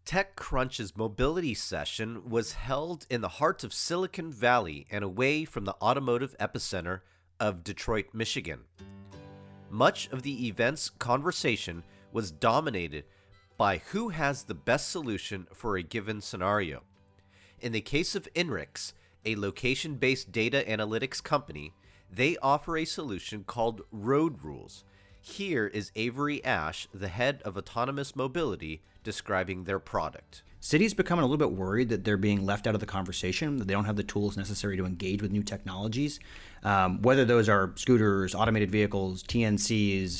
TechCrunch's mobility session was held in the heart of Silicon Valley and away from the automotive epicenter of Detroit, Michigan. Much of the event's conversation was dominated by who has the best solution for a given scenario. In the case of Inrix, a location-based data analytics company, they offer a solution called Road Rules. Here is Avery Ash, the head of autonomous mobility, describing their product. Cities becoming a little bit worried that they're being left out of the conversation, that they don't have the tools necessary to engage with new technologies, whether those are scooters, automated vehicles, TNCs,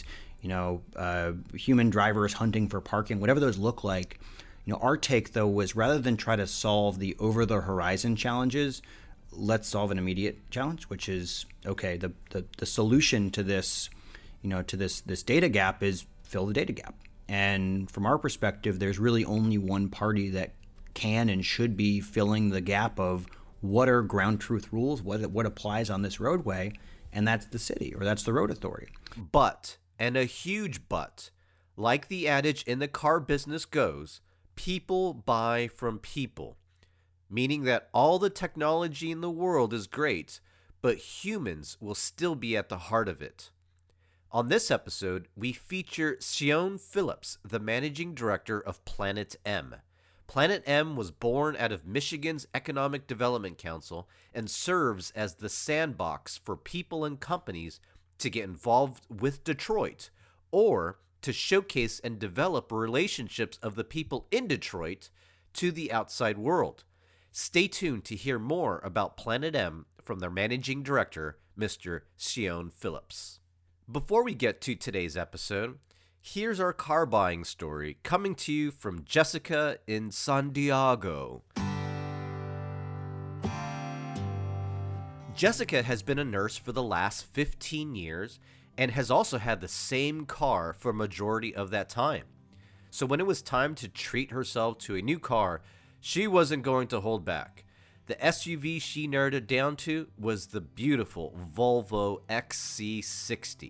human drivers hunting for parking, whatever those look like. Our take, though, was rather than try to solve the over-the-horizon challenges, let's solve an immediate challenge, which is, okay, the solution to this, to this data gap is fill the data gap. And from our perspective, there's really only one party that can and should be filling the gap of what are ground truth rules, what applies on this roadway, and that's the city, or that's the road authority. But, and a huge but, like the adage in the car business goes, people buy from people, meaning that all the technology in the world is great, but humans will still be at the heart of it. On this episode, we feature Sion Phillips, the managing director of Planet M. Planet M was born out of Michigan's Economic Development Council and serves as the sandbox for people and companies to get involved with Detroit, or to showcase and develop relationships of the people in Detroit to the outside world. Stay tuned to hear more about Planet M from their managing director, Mr. Sion Phillips. Before we get to today's episode, here's our car buying story coming to you from Jessica in San Diego. Jessica has been a nurse for the last 15 years and has also had the same car for a majority of that time. So when it was time to treat herself to a new car, she wasn't going to hold back. The SUV she narrowed it down to was the beautiful Volvo XC60.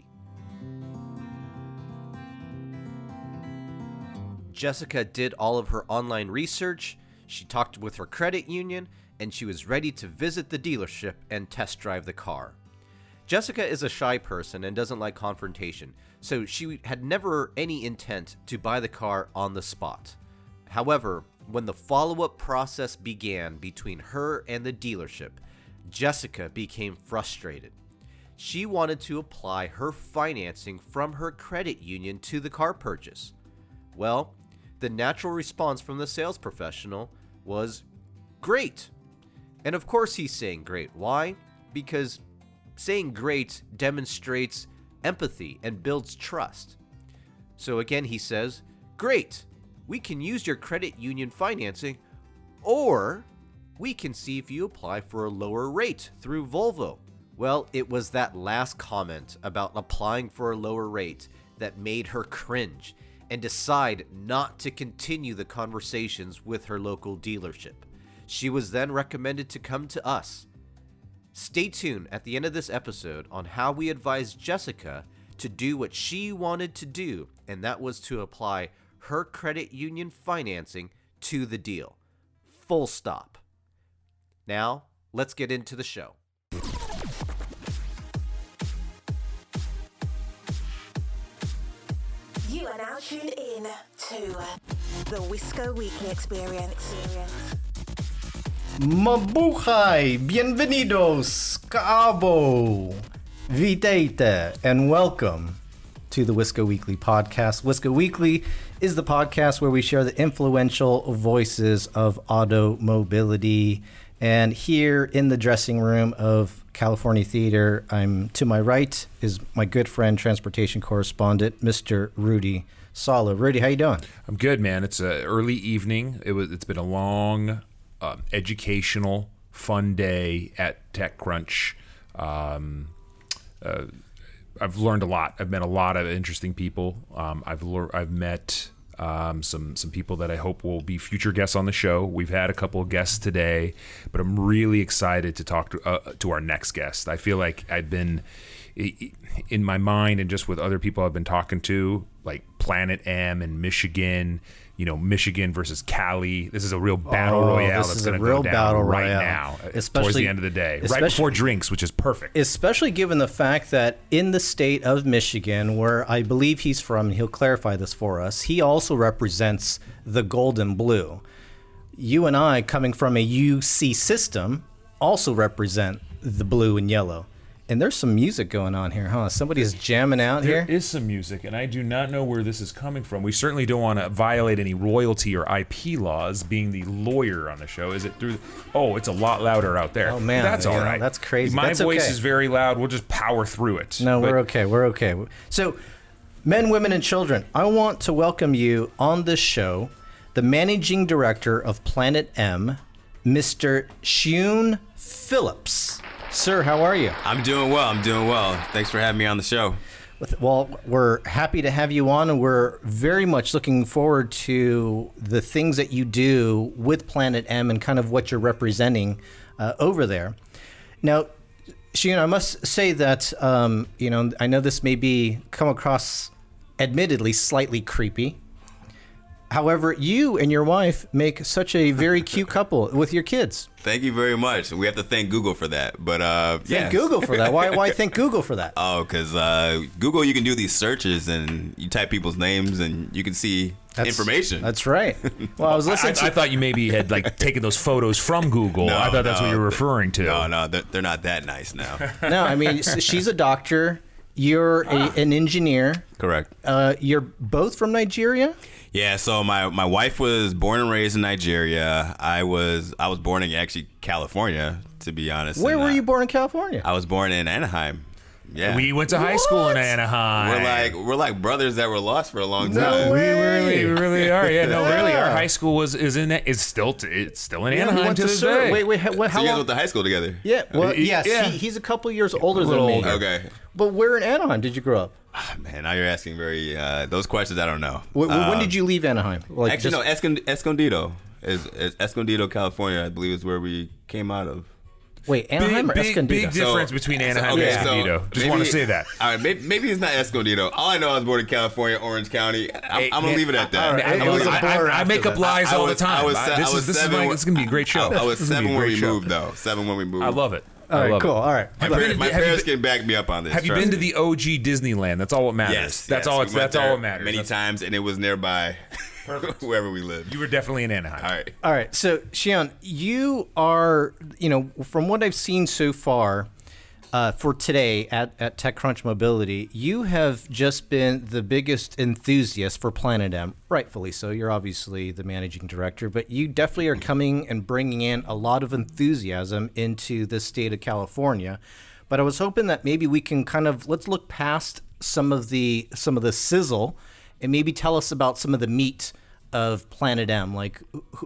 Jessica did all of her online research, she talked with her credit union, and she was ready to visit the dealership and test drive the car. Jessica is a shy person and doesn't like confrontation, so she had never any intent to buy the car on the spot. However, when the follow-up process began between her and the dealership, Jessica became frustrated. She wanted to apply her financing from her credit union to the car purchase. Well, the natural response from the sales professional was, "Great." And of course he's saying great. Why? Because saying great demonstrates empathy and builds trust. So again, he says, "Great. We can use your credit union financing, or we can see if you apply for a lower rate through Volvo." Well, it was that last comment about applying for a lower rate that made her cringe and decide not to continue the conversations with her local dealership. She was then recommended to come to us. Stay tuned at the end of this episode on how we advised Jessica to do what she wanted to do, and that was to apply her credit union financing to the deal. Full stop. Now, let's get into the show. You are now tuned in to the Wisco Weekly Experience. Mabuhay! Bienvenidos! Kaabo! Vitete! And welcome to the Wisco Weekly podcast. Wisco Weekly is the podcast where we share the influential voices of auto mobility. And here in the dressing room of California Theater, to my right is my good friend, transportation correspondent, Mr. Rudy Sala. Rudy, how you doing? I'm good, man. It's an early evening. It's been a long, educational, fun day at TechCrunch. I've learned a lot. I've met a lot of interesting people. I've met some people that I hope will be future guests on the show. We've had a couple of guests today, but I'm really excited to talk to our next guest. I feel like I've been in my mind and just with other people I've been talking to, like Planet M in Michigan, Michigan versus Cali. This is a real battle royale this that's is a going to real go down battle right royale. now, towards Especially- the end of the day, right especially- before drinks, which is perfect. Especially given the fact that in the state of Michigan, where I believe he's from, and he'll clarify this for us, he also represents the gold and blue. You and I, coming from a UC system, also represent the blue and yellow. And there's some music going on here, huh? Somebody's jamming out There here. is some music, and I do not know where this is coming from. We certainly don't want to violate any royalty or IP laws, being the lawyer on the show. Is it through? Oh, it's a lot louder out there. Oh, man, That's all yeah, right. that's crazy. My That's voice okay. is very loud. We'll just power through it. No, But we're okay. We're okay. So, men, women, and children, I want to welcome you on this show, the managing director of Planet M, Mr. Shun Phillips. Sir, how are you? I'm doing well. Thanks for having me on the show. Well, we're happy to have you on, and we're very much looking forward to the things that you do with Planet M and kind of what you're representing over there. Now, Shun, I must say that I know this may come across, admittedly, slightly creepy. However, you and your wife make such a very cute couple with your kids. Thank you very much. We have to thank Google for that. But Thank Google for that. Why thank Google for that? Oh, because Google, you can do these searches and you type people's names and you can see information. That's right. Well, I was listening I thought you maybe had taken those photos from Google. No, I thought that's what you were referring to. No, they're not that nice now. No, I mean, she's a doctor. You're an engineer. Correct. You're both from Nigeria? Yeah, so my wife was born and raised in Nigeria. I was born in actually California, to be honest. Where And, were you born in California? I was born in Anaheim. Yeah. We went to high school in Anaheim. We're like brothers that were lost for a long time. We really are. Yeah, no, really. Our high school is still in Anaheim to this day. Wait, how So you guys long? went to high school together? Yeah, well, Yeah. yes, he's a couple years older than little me. older. Okay. But where in Anaheim did you grow up? Man, now you're asking very those questions I don't know. When did you leave Anaheim? Actually, no, Escondido is Escondido, California. I believe is where we came out of. Wait, Anaheim or Escondido? Big difference between Anaheim okay, and Escondido. Just maybe- want to say that. All right, maybe it's not Escondido. All I know, I was born in California, Orange County. I'm gonna leave it at that. all right. I'm It gonna was leave a it- blur I make up lies I all was- the time. I was This is seven going when- to be a great show. I was This is gonna be 7 a when great we show. moved, though. 7 when we moved. I love it. All I right, love cool. it. All right. My parents can back me up on this. Have you trust been to me. the OG Disneyland? That's all what matters. Yes, That's yes, all. we went That's all there what matters. Many times, and it was nearby, wherever we lived. You were definitely in Anaheim. All right. All right. So, Shion, you are, from what I've seen so far for today at TechCrunch Mobility, you have just been the biggest enthusiast for Planet M. Rightfully so. You're obviously the managing director, but you definitely are coming and bringing in a lot of enthusiasm into the state of California. But I was hoping that maybe we can let's look past some of the sizzle and maybe tell us about some of the meat of Planet M. Like,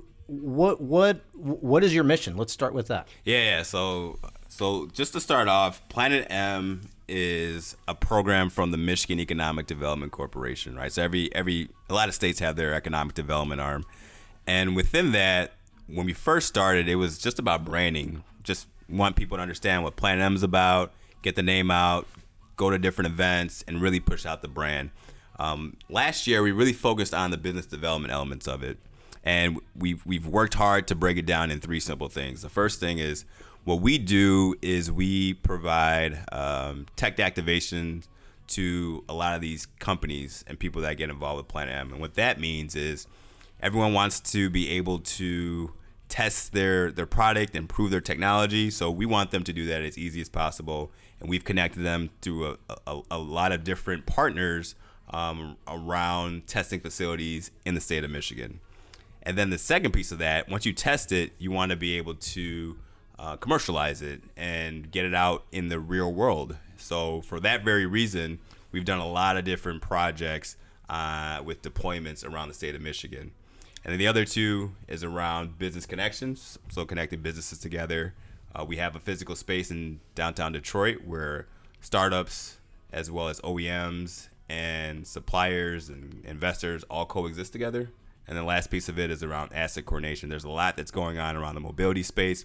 what is your mission? Let's start with that. Yeah. So just to start off, Planet M is a program from the Michigan Economic Development Corporation, right? So a lot of states have their economic development arm, and within that, when we first started, it was just about branding. Just want people to understand what Planet M is about, get the name out, go to different events, and really push out the brand. Last year, we really focused on the business development elements of it, and we've worked hard to break it down in 3 simple things. The first thing is, what we do is we provide tech activation to a lot of these companies and people that get involved with Planet M. And what that means is everyone wants to be able to test their product, improve their technology. So we want them to do that as easy as possible. And we've connected them through a lot of different partners around testing facilities in the state of Michigan. And then the second piece of that, once you test it, you want to be able to commercialize it and get it out in the real world. So for that very reason, we've done a lot of different projects with deployments around the state of Michigan. And then the other 2 is around business connections, so connecting businesses together. We have a physical space in downtown Detroit where startups as well as OEMs and suppliers and investors all coexist together. And the last piece of it is around asset coordination. There's a lot that's going on around the mobility space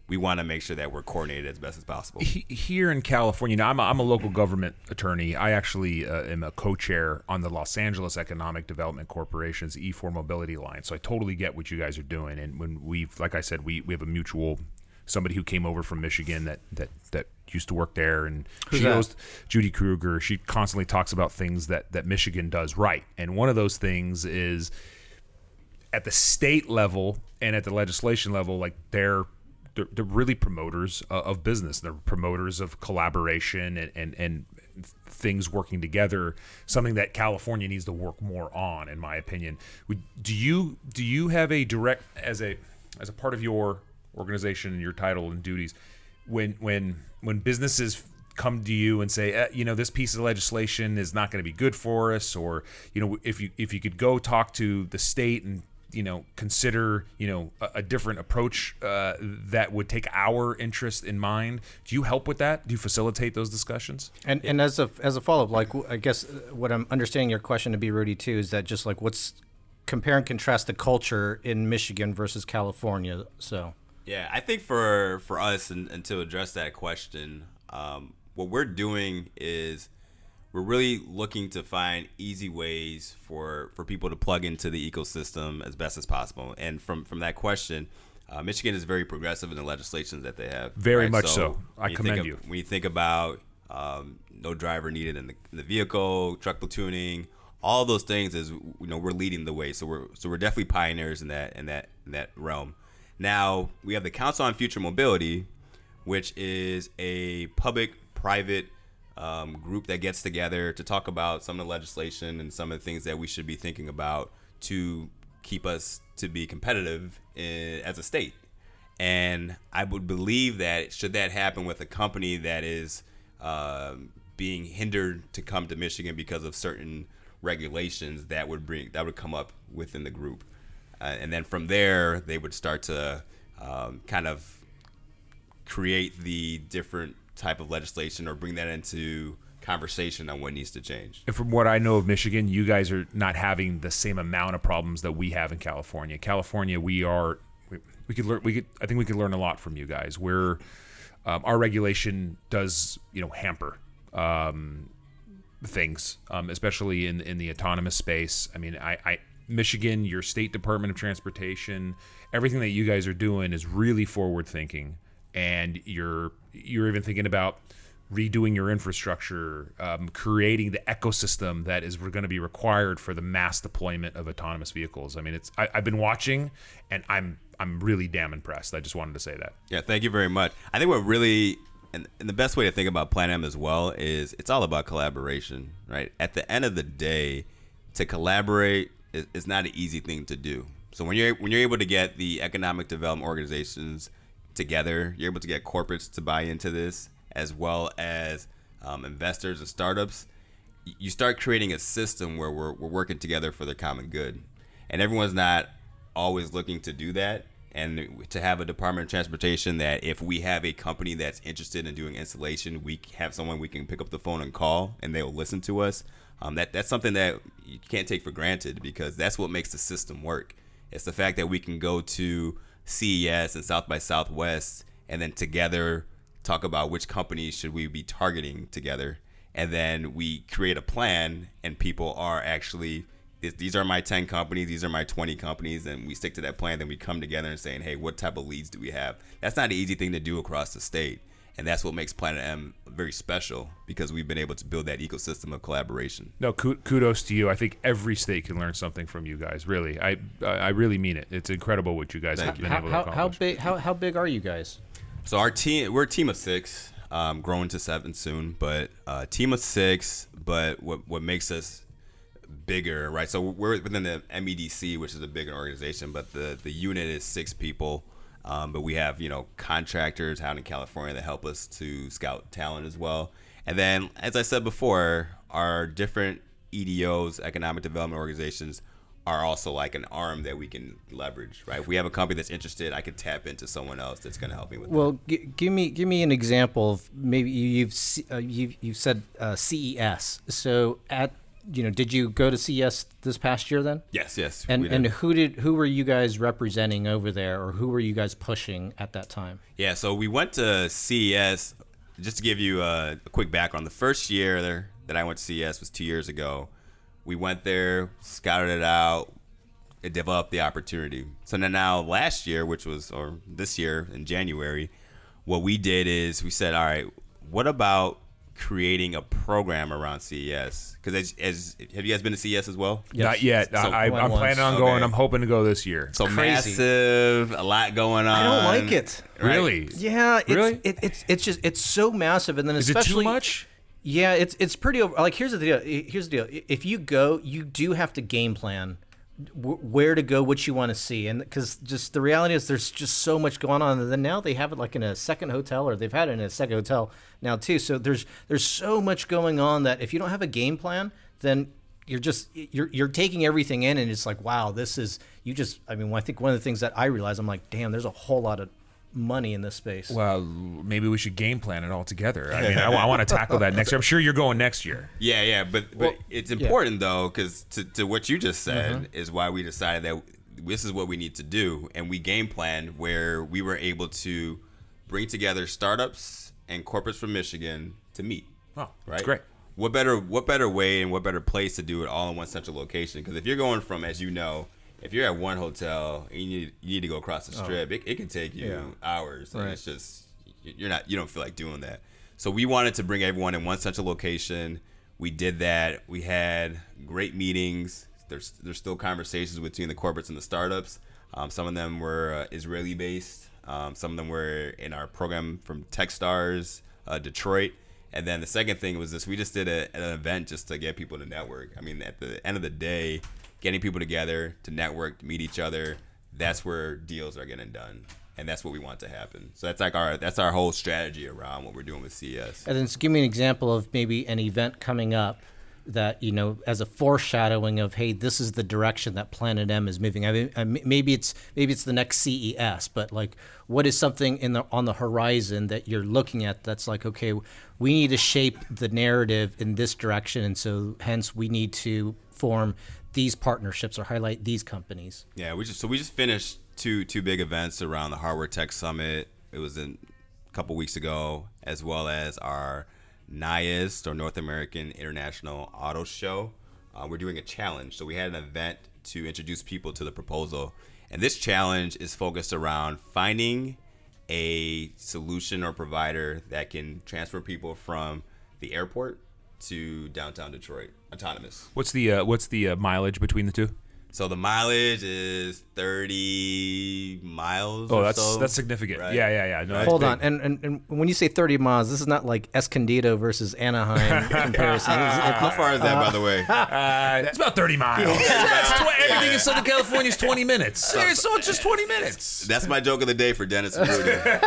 we want to make sure that we're coordinated as best as possible. Here in California, now I'm a local government attorney. I actually am a co-chair on the Los Angeles Economic Development Corporation's E4 Mobility Alliance. So I totally get what you guys are doing. And when like I said, we have a mutual, somebody who came over from Michigan that used to work there, and Who's she that? knows Judy Kruger. She constantly talks about things that Michigan does right. And one of those things is at the state level and at the legislation level, like they're really promoters of business. They're promoters of collaboration and things working together, something that California needs to work more on, in my opinion. Do you have a direct, as a part of your organization and your title and duties, when businesses come to you and say, this piece of legislation is not going to be good for us, or if you could go talk to the state and consider, a different approach that would take our interest in mind. Do you help with that? Do you facilitate those discussions? And as a follow-up, like, I guess what I'm understanding your question to be, Rudy, too, is that just like what's compare and contrast the culture in Michigan versus California. So Yeah, I think for us, and to address that question, what we're doing is we're really looking to find easy ways for people to plug into the ecosystem as best as possible. And from that question, Michigan is very progressive in the legislations that they have. Very much so. I commend you. When you think about no driver needed in the vehicle, truck platooning, all those things, is we're leading the way. So we're definitely pioneers in that realm. Now we have the Council on Future Mobility, which is a public-private group that gets together to talk about some of the legislation and some of the things that we should be thinking about to keep us to be competitive as a state. And I would believe that should that happen with a company that is being hindered to come to Michigan because of certain regulations, that would come up within the group, and then from there they would start to kind of create the different type of legislation or bring that into conversation on what needs to change. And from what I know of Michigan, you guys are not having the same amount of problems that we have in California. California, I think we could learn a lot from you guys. Where our regulation does, hamper things, especially in the autonomous space. I mean, Michigan, your State Department of Transportation, everything that you guys are doing is really forward thinking. And you're even thinking about redoing your infrastructure, creating the ecosystem that is going to be required for the mass deployment of autonomous vehicles. I mean, I've been watching, and I'm really damn impressed. I just wanted to say that. Yeah, thank you very much. I think what really, and the best way to think about Plan M as well, is it's all about collaboration, right? At the end of the day, to collaborate is not an easy thing to do. So when you're able to get the economic development organizations together, you're able to get corporates to buy into this, as well as investors and startups, you start creating a system where we're working together for the common good. And everyone's not always looking to do that. And to have a Department of Transportation that if we have a company that's interested in doing installation, we have someone we can pick up the phone and call, and they'll listen to us. That's something that you can't take for granted, because that's what makes the system work. It's the fact that we can go to CES and South by Southwest and then together talk about which companies should we be targeting together, and then we create a plan, and people are actually, these are my 10 companies, these are my 20 companies, and we stick to that plan. Then we come together and saying, hey, what type of leads do we have? That's not an easy thing to do across the state, and that's what makes Planet M very special, because we've been able to build that ecosystem of collaboration. No, kudos to you. I think every state can learn something from you guys. Really, I really mean it. It's incredible what you guys have been able to accomplish. How big are you guys? So we're a team of 6, growing to 7 soon, but a team of 6. But what makes us bigger, right? So we're within the MEDC, which is a bigger organization, but the unit is 6 people. But we have, contractors out in California that help us to scout talent as well. And then, as I said before, our different EDOs, economic development organizations, are also like an arm that we can leverage, right? If we have a company that's interested, I could tap into someone else that's going to help me with Well, give me an example of maybe you've said CES. So did you go to CES this past year then? Yes. And we did. who were you guys representing over there, or who were you guys pushing at that time? Yeah, so we went to CES. Just to give you a quick background, the first year there that I went to CES was 2 years ago. We went there, scouted it out, it developed the opportunity. So now last year, or this year in January, what we did is we said, all right, what about creating a program around CES? Because have you guys been to CES as well? Yes. Not yet. So I'm went planning on once. going. Okay. I'm hoping to go this year. So Crazy. massive, a lot going on. I don't like it. Right? Really? Yeah, Really? it's so massive, and then Is it too especially much? Yeah, it's pretty over. Like here's the deal. If you go, you do have to game plan where to go, what you want to see, and because just the reality is there's just so much going on. And then now they have it like in a second hotel, or they've had it in a second hotel now too. So there's so much going on that if you don't have a game plan, then you're taking everything in, and it's like, wow, this is I mean, I think one of the things that I realize, I'm like, damn, there's a whole lot of money in this space. Well, maybe we should game plan it all together. I mean, I want to tackle that next year. I'm sure you're going next year. Yeah, but it's important though, because to what you just said is why we decided that this is what we need to do, and we game planned where we were able to bring together startups and corporates from Michigan to meet. Oh, right? that's great. What better way and what better place to do it all in one central location? Because if you're going from, as you know, if you're at one hotel and you need to go across the strip, it can take you hours. And it's just you don't feel like doing that. So we wanted to bring everyone in one central location. We did that. We had great meetings. There's still conversations between the corporates and the startups. Some of them were Israeli based. Some of them were in our program from Techstars, Detroit. And then the second thing was this: we just did an event just to get people to network. I mean, at the end of the day, getting people together to network, to meet each other, that's where deals are getting done. And that's what we want to happen. So that's our whole strategy around what we're doing with CES. And then give me an example of maybe an event coming up that, as a foreshadowing of, hey, this is the direction that Planet M is moving. I mean, maybe it's the next CES, but like, what is something on the horizon that you're looking at that's like, okay, we need to shape the narrative in this direction, and so hence we need to form these partnerships or highlight these companies. Yeah, we just finished two big events around the Hardware Tech Summit. It was a couple weeks ago, as well as our NIAST, or North American International Auto Show. We're doing a challenge. So we had an event to introduce people to the proposal. And this challenge is focused around finding a solution or provider that can transfer people from the airport to downtown Detroit, autonomous. What's the mileage between the two? So the mileage is 30 miles. Oh, or that's so, significant. right? Yeah. No, that's Hold big. on, and when you say 30 miles, this is not like Escondido versus Anaheim comparison. How far is that, by the way? It's about 30 miles. Everything in Southern California is 20 minutes. So it's just 20 minutes. That's my joke of the day for Dennis and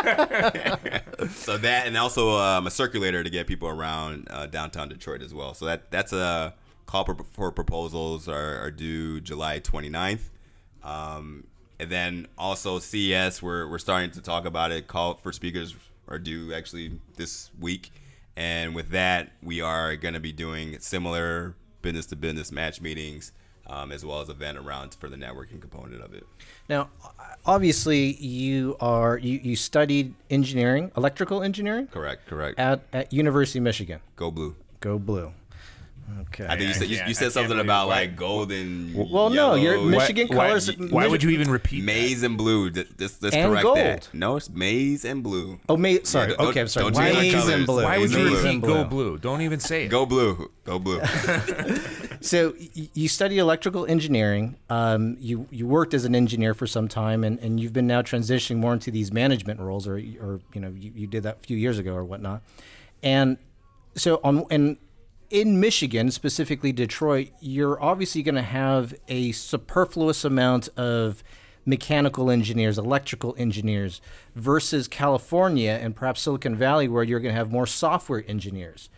Rudy. So that, and also a circulator to get people around downtown Detroit as well. So that's a call for proposals are due July 29th. And then also CES, we're starting to talk about it. Call for speakers are due actually this week. And with that, we are going to be doing similar business-to-business match meetings, as well as event around for the networking component of it. Now, obviously, you studied engineering, electrical engineering, Correct. at University of Michigan. Go Blue. Go Blue. Okay. I think you said something about like golden. Well, no, your yellow, Michigan colors. Why would you even repeat maize and blue. Let's And correct gold. that. No, it's maize and blue. Oh, sorry. don't- Okay, I'm sorry. don't change the Maize colors. and blue. Why would you Blue. repeat go blue? Don't even say it. Go blue. Go blue. So you studied electrical engineering. You worked as an engineer for some time, and you've been now transitioning more into these management roles, or you did that a few years ago or whatnot. And so in Michigan, specifically Detroit, you're obviously going to have a superfluous amount of mechanical engineers, electrical engineers, versus California and perhaps Silicon Valley, where you're going to have more software engineers.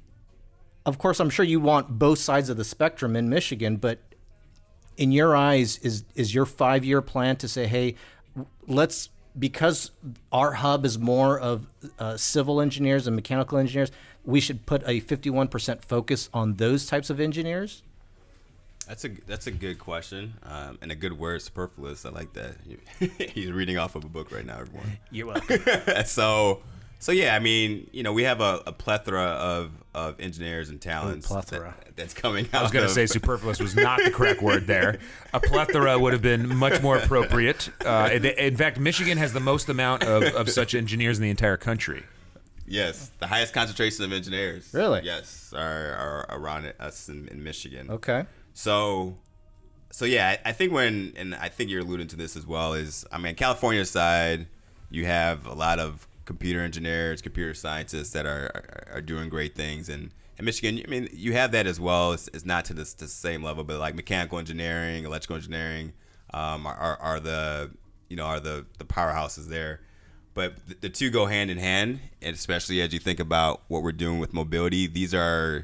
Of course, I'm sure you want both sides of the spectrum in Michigan, but in your eyes, is your 5-year plan to say, hey, let's because our hub is more of civil engineers and mechanical engineers, we should put a 51% focus on those types of engineers? That's a good question, and a good word, superfluous. I like that. He's reading off of a book right now, everyone. You're welcome. So yeah, I mean, we have a plethora of engineers and talents. Plethora. That's coming out. I was going to say superfluous was not the correct word there. A plethora would have been much more appropriate. In fact, Michigan has the most amount of such engineers in the entire country. Yes, the highest concentration of engineers. Really? Yes, are around us in Michigan. Okay. So yeah, I think and I think you're alluding to this as well, California side, you have a lot of computer engineers, computer scientists that are doing great things, and in Michigan, I mean, you have that as well. It's not to the same level, but like mechanical engineering, electrical engineering, are the powerhouses there. But the two go hand in hand, and especially as you think about what we're doing with mobility, these are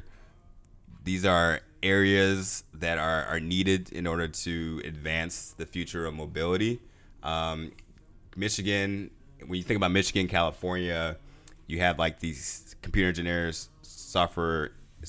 areas that are needed in order to advance the future of mobility. Michigan, when you think about Michigan, California, you have like these computer engineers, software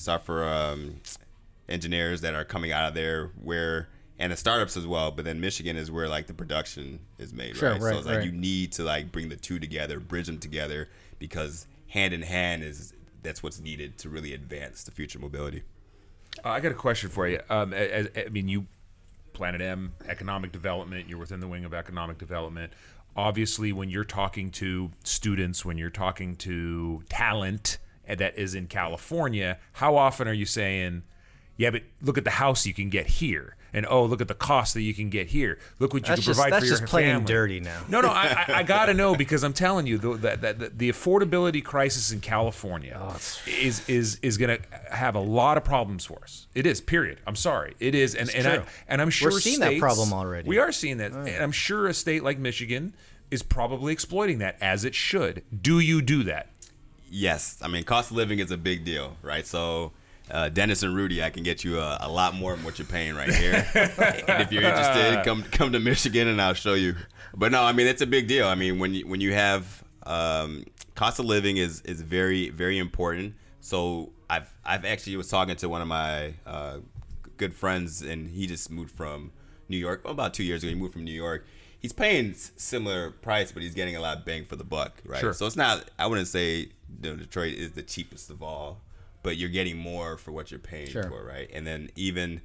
engineers that are coming out of there, and the startups as well. But then Michigan is where like the production is made, Sure, right? right, So it's like right. you need to like bring the two together, bridge them together, because hand in hand that's what's needed to really advance the future mobility. I got a question for you. You, Planet M, economic development, you're within the wing of economic development. Obviously, when you're talking to students, when you're talking to talent that is in California, how often are you saying, yeah, but look at the house you can get here, and oh, look at the cost that you can get here. Look what you can provide for your family. That's just plain and dirty now. No, I gotta know, because I'm telling you that the affordability crisis in California is gonna have a lot of problems for us. It is. Period. I'm sorry. It is, and I'm sure we're seeing that problem already. We are seeing that, and I'm sure a state like Michigan is probably exploiting that, as it should. Do you do that? Yes, I mean, cost of living is a big deal, right? So. Dennis and Rudy, I can get you a lot more than what you're paying right here. And if you're interested, come to Michigan and I'll show you. But no, I mean, it's a big deal. I mean, when you have cost of living is very, very important. So I've actually was talking to one of my good friends, and he just moved from New York about 2 years ago. He moved from New York. He's paying similar price, but he's getting a lot of bang for the buck, right? Sure. So it's not. I wouldn't say Detroit is the cheapest of all, but you're getting more for what you're paying for, right? And then even,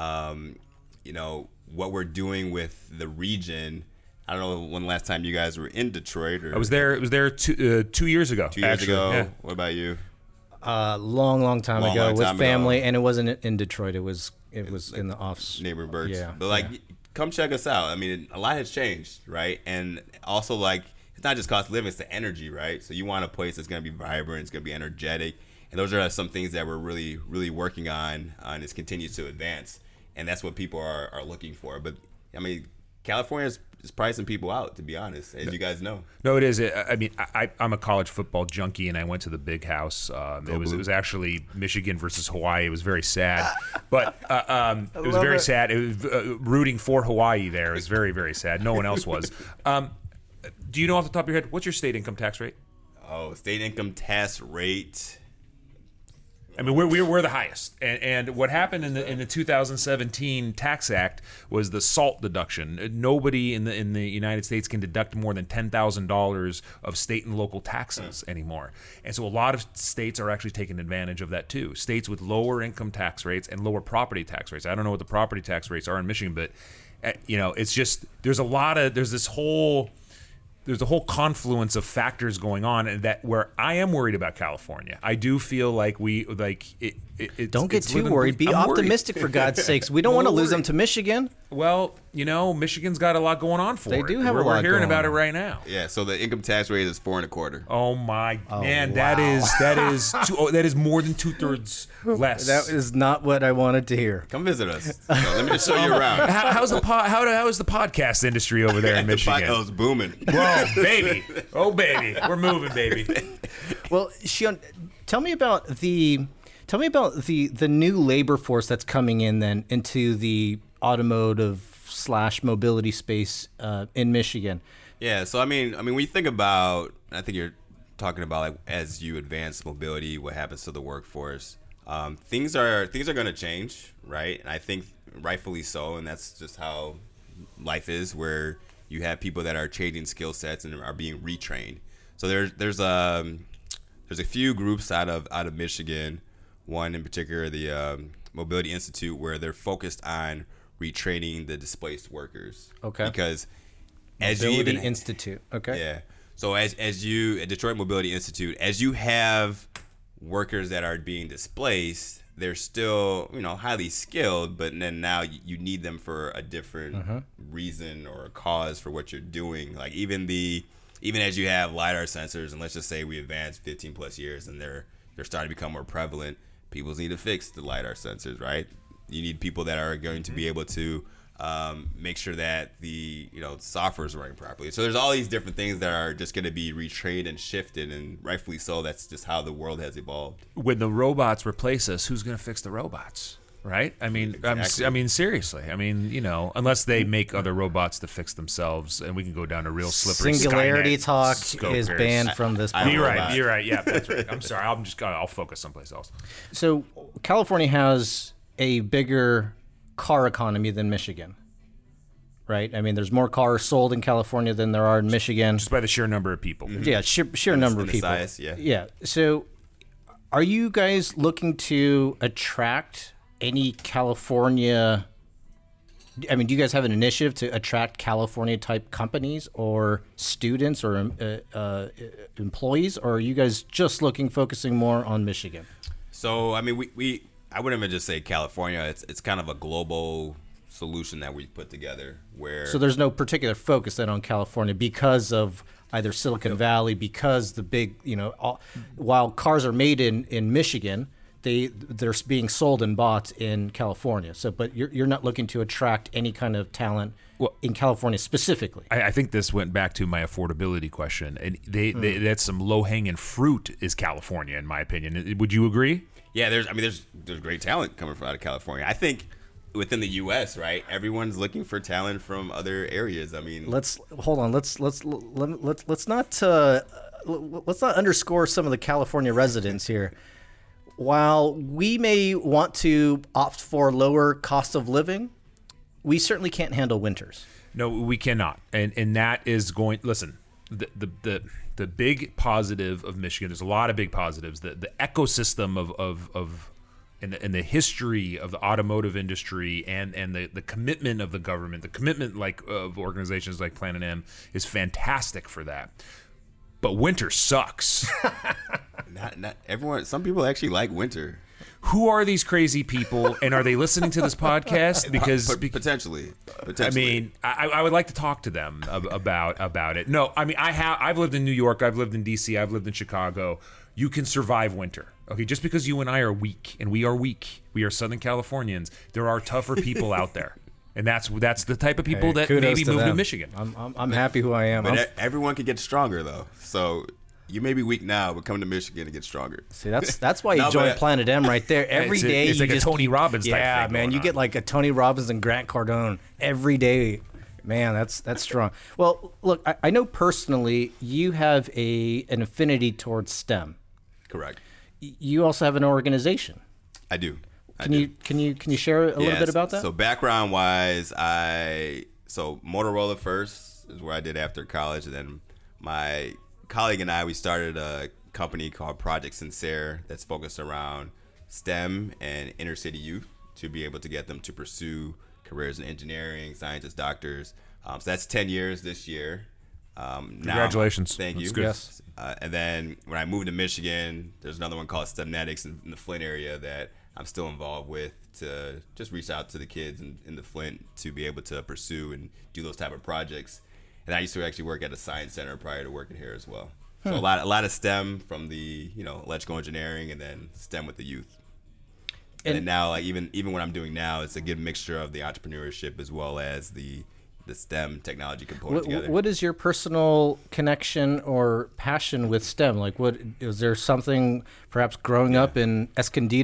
what we're doing with the region. I don't know when the last time you guys were in Detroit. Or, I was there. It was there 2 years ago. 2 years ago. Yeah. What about you? Long time ago long with time family, ago. and it wasn't in Detroit. It was in the off Neighboring Burks. Yeah. But come check us out. I mean, a lot has changed, right? And also it's not just cost of living; it's the energy, right? So you want a place that's going to be vibrant, it's going to be energetic. And those are some things that we're really, really working on, and it continues to advance. And that's what people are looking for. But, I mean, California is pricing people out, to be honest, as you guys know. No, it is. I mean, I'm a college football junkie, and I went to the Big House. It was actually Michigan versus Hawaii. It was very sad, but it was very sad. It was rooting for Hawaii there. It was very, very sad. No one else was. Do you know off the top of your head, what's your state income tax rate? Oh, state income tax rate. I mean, we're the highest, and what happened in the 2017 Tax Act was the SALT deduction. Nobody in the United States can deduct more than $10,000 of state and local taxes anymore, and so a lot of states are actually taking advantage of that too. States with lower income tax rates and lower property tax rates. I don't know what the property tax rates are in Michigan, but it's just there's a whole confluence of factors going on, and that where I am worried about California. I do feel like don't get too worried. Be optimistic, for God's sakes. We don't want to lose them to Michigan. Well, Michigan's got a lot going on for it. They do have a lot We're hearing going about on. it right now. Yeah, so the income tax rate is 4.25%. Oh my man, wow. that is more than 2/3 less. That is not what I wanted to hear. Come visit us. So let me just show you around. How is the podcast industry over there in The Michigan? podcast is booming. Whoa, baby! Oh, baby! We're moving, baby. Well, Shion, tell me about the new labor force that's coming in then into the automotive / mobility space in Michigan. Yeah, so I mean, when you think about, I think you're talking about like as you advance mobility, what happens to the workforce. Things are going to change, right? And I think rightfully so, and that's just how life is, where you have people that are changing skill sets and are being retrained. So there's a few groups out of Michigan, one in particular, the Mobility Institute, where they're focused on retraining the displaced workers. Okay. Because Mobility Institute. Okay. Yeah. So as you at Detroit Mobility Institute, as you have workers that are being displaced, they're still, highly skilled, but then now you need them for a different reason or a cause for what you're doing. Like even as you have LiDAR sensors, and let's just say we advance 15 plus years and they're starting to become more prevalent, people need to fix the LiDAR sensors, right? You need people that are going to be able to make sure that the software is running properly. So there's all these different things that are just going to be retrained and shifted, and rightfully so. That's just how the world has evolved. When the robots replace us, who's going to fix the robots? Right? I mean, Exactly. Seriously. I mean, unless they make other robots to fix themselves, and we can go down a real slippery Singularity Skynet talk scope is here. banned from this podcast. You're right. Yeah, that's right. I'm sorry. I'll focus someplace else. So California has a bigger car economy than Michigan, right? I mean, there's more cars sold in California than there are in Michigan. Just by the sheer number of people. Yeah, sheer number of the people. size, yeah. Yeah. So are you guys looking to attract any California... I mean, do you guys have an initiative to attract California-type companies or students or employees, or are you guys just focusing more on Michigan? So I mean, I wouldn't even just say California. It's kind of a global solution that we put together where. So there's no particular focus then on California because of either Silicon Valley, because the big, while cars are made in Michigan, they're being sold and bought in California. So, but you're not looking to attract any kind of talent in California specifically. I think this went back to my affordability question, and that's some low-hanging fruit is California, in my opinion. Would you agree? Yeah, there's great talent coming out of California. I think within the U.S., right, everyone's looking for talent from other areas. I mean, Let's hold on. Let's not underscore some of the California residents here. While we may want to opt for lower cost of living, we certainly can't handle winters. No, we cannot, and that is going. Listen, the big positive of Michigan. There's a lot of big positives. The ecosystem of and the history of the automotive industry and the commitment of the government, the commitment of organizations like Planet M is fantastic for that. But winter sucks. not everyone. Some people actually like winter. Who are these crazy people, and are they listening to this podcast? Because Potentially. I mean, I would like to talk to them about it. No, I mean, I've lived in New York, I've lived in DC, I've lived in Chicago. You can survive winter. Okay, just because you and I are weak, and we are weak, we are Southern Californians. There are tougher people out there, and that's the type of people that maybe move to Michigan. I'm happy who I am. But everyone can get stronger though. So you may be weak now, but come to Michigan and get stronger. See, that's why you join Planet M right there. Every day it's you like just a Tony Robbins type yeah, thing man, going you on. get like a Tony Robbins and Grant Cardone every day. Man, that's strong. Well, look, I know personally you have an affinity towards STEM. Correct. You also have an organization. I do. Can you share a little bit about that? So background wise, so Motorola first is where I did after college, and then my colleague and I, we started a company called Project Sincere that's focused around STEM and inner city youth to be able to get them to pursue careers in engineering, scientists, doctors. So that's 10 years this year. Congratulations. Thank you. That's good. Yes. And then when I moved to Michigan, there's another one called STEMnetics in the Flint area that I'm still involved with to just reach out to the kids in the Flint to be able to pursue and do those type of projects. And I used to actually work at a science center prior to working here as well. So a lot of STEM from the electrical engineering, and then STEM with the youth. And then now, like even what I'm doing now, it's a good mixture of the entrepreneurship as well as the STEM technology component together. What is your personal connection or passion with STEM? Like, what is there something perhaps growing up in Escondido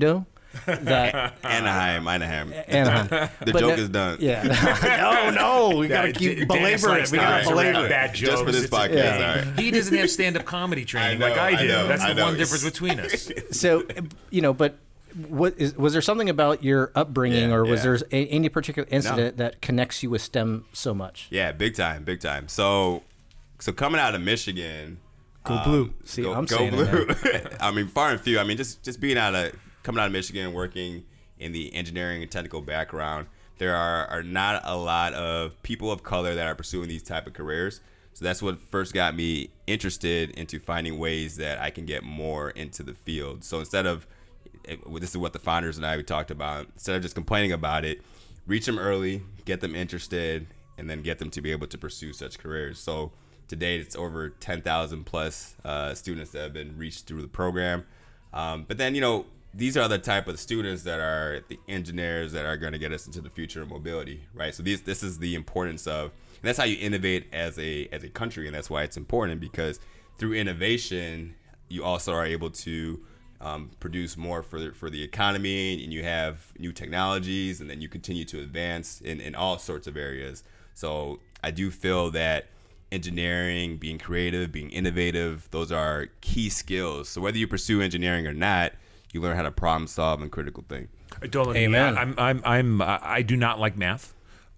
that Anaheim. Anaheim. The But joke no- is done. Yeah. no, we gotta keep belabor it. We gotta belabor it. bad jokes. Just for this It's podcast. okay. All right. He doesn't have stand-up comedy training like I do. That's the one difference between us. So, but was there something about your upbringing, Yeah, or was yeah. there any particular incident that connects you with STEM so much? Yeah, big time. So coming out of Michigan, Go blue. See, I'm saying it, I mean, far and few. I mean, just coming out of Michigan, working in the engineering and technical background, there are not a lot of people of color that are pursuing these type of careers. So that's what first got me interested into finding ways that I can get more into the field. So instead of, this is what the founders and I talked about, instead of just complaining about it, reach them early, get them interested, and then get them to be able to pursue such careers. So to date, it's over 10,000 plus students that have been reached through the program. But then, these are the type of students that are the engineers that are going to get us into the future of mobility, right? So this is the importance of, and that's how you innovate as a country, and that's why it's important, because through innovation, you also are able to produce more for the economy, and you have new technologies, and then you continue to advance in all sorts of areas. So I do feel that engineering, being creative, being innovative, those are key skills. So whether you pursue engineering or not, you learn how to problem solve and critical think. Amen. I do not like math.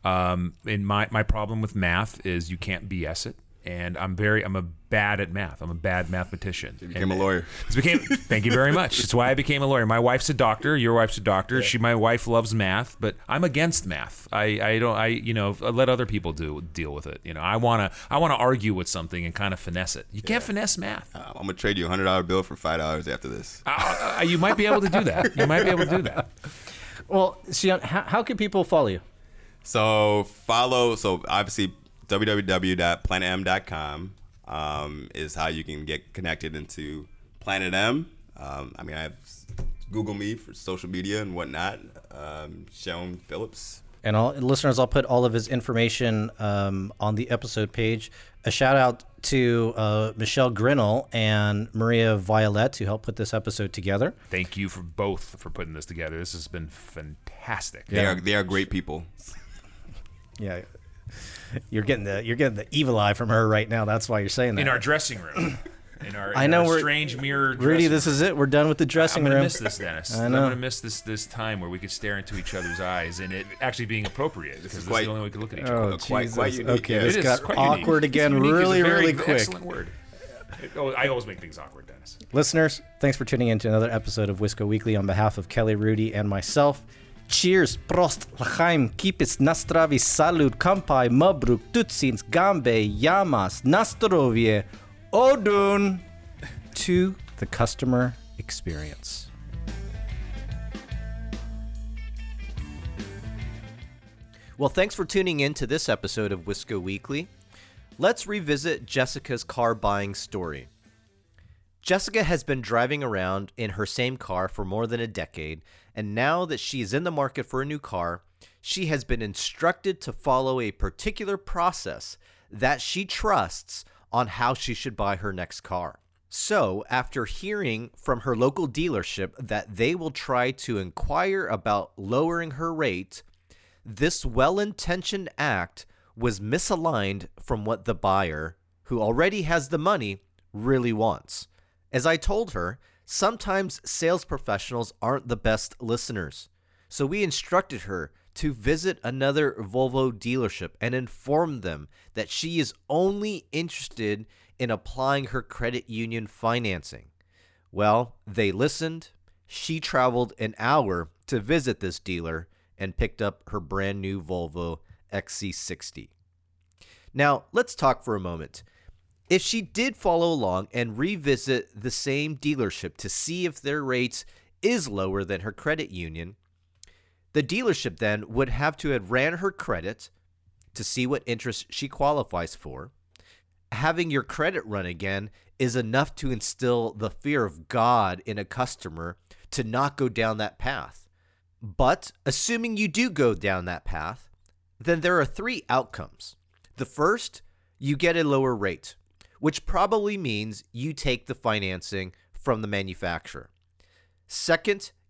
And my problem with math is you can't BS it. And I'm bad at math. I'm a bad mathematician. You became a lawyer. Thank you very much. It's why I became a lawyer. My wife's a doctor. Your wife's a doctor. Yeah. My wife loves math, but I'm against math. I let other people deal with it. I want to argue with something and kind of finesse it. You can't finesse math. I'm gonna trade you a $100 bill for $5 after this. You might be able to do that. Well, Sion, how can people follow you? So obviously www.planetem.com is how you can get connected into Planet M. Google me for social media and whatnot. Sean Phillips. And listeners, I'll put all of his information on the episode page. A shout out to Michelle Grinnell and Maria Violet who helped put this episode together. Thank you for both for putting this together. This has been fantastic. They are great people. Yeah. You're getting the evil eye from her right now. That's why you're saying that. In our dressing room. In our strange mirrored Rudy, dressing this is it. We're done with the dressing room. I'm going to miss this, Dennis. I I'm know. going to miss this time where we could stare into each other's eyes and it actually being appropriate, because this is the only way we could look at each other. Oh, Quite Jesus. unique. Okay, Yeah. this It is got quite awkward unique. again Unique is a really, very really quick. Excellent word. I always make things awkward, Dennis. Listeners, thanks for tuning in to another episode of Wisco Weekly. On behalf of Kelly, Rudy, and myself, cheers, prost, l'chaim, kipis, nastravi, salud, kampai, mabruk, tutsins, gambe, yamas, nastarovie, odun, to the customer experience. Well, thanks for tuning in to this episode of Wisco Weekly. Let's revisit Jessica's car buying story. Jessica has been driving around in her same car for more than a decade, and now that she is in the market for a new car, she has been instructed to follow a particular process that she trusts on how she should buy her next car. So, after hearing from her local dealership that they will try to inquire about lowering her rate, this well-intentioned act was misaligned from what the buyer, who already has the money, really wants. As I told her, sometimes sales professionals aren't the best listeners. So we instructed her to visit another Volvo dealership and inform them that she is only interested in applying her credit union financing. Well, they listened. She traveled an hour to visit this dealer and picked up her brand new Volvo XC60. Now, let's talk for a moment. If she did follow along and revisit the same dealership to see if their rates is lower than her credit union, the dealership then would have to have ran her credit to see what interest she qualifies for. Having your credit run again is enough to instill the fear of God in a customer to not go down that path. But assuming you do go down that path, then there are three outcomes. The first, you get a lower rate, which probably means you take the financing from the manufacturer. Second,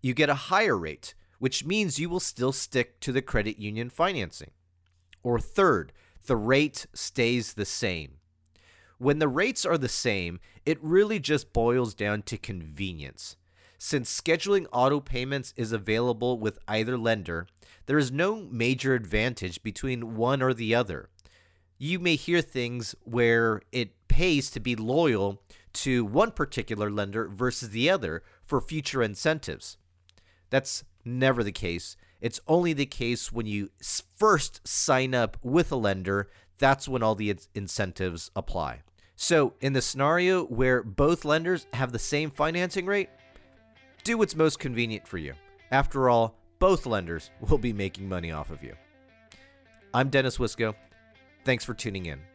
you get a higher rate, which means you will still stick to the credit union financing. Or third, the rate stays the same. When the rates are the same, it really just boils down to convenience. Since scheduling auto payments is available with either lender, there is no major advantage between one or the other. You may hear things where it pays to be loyal to one particular lender versus the other for future incentives. That's never the case. It's only the case when you first sign up with a lender. That's when all the incentives apply. So in the scenario where both lenders have the same financing rate, do what's most convenient for you. After all, both lenders will be making money off of you. I'm Dennis Wisco. Thanks for tuning in.